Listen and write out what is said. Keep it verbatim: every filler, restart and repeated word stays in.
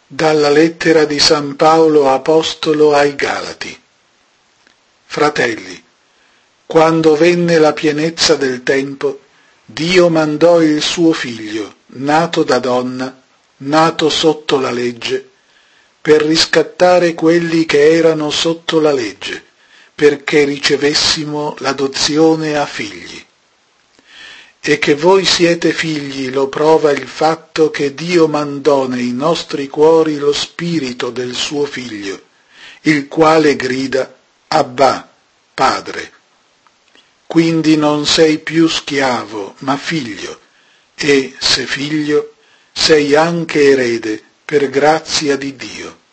Dalla lettera di San Paolo Apostolo ai Galati. Fratelli, quando venne la pienezza del tempo, Dio mandò il suo Figlio, nato da donna, nato sotto la legge, per riscattare quelli che erano sotto la legge, perché ricevessimo l'adozione a figli. E che voi siete figli lo prova il fatto che Dio mandò nei nostri cuori lo spirito del suo Figlio, il quale grida Abbà, Padre. Quindi non sei più schiavo, ma figlio, e, se figlio, sei anche erede per grazia di Dio.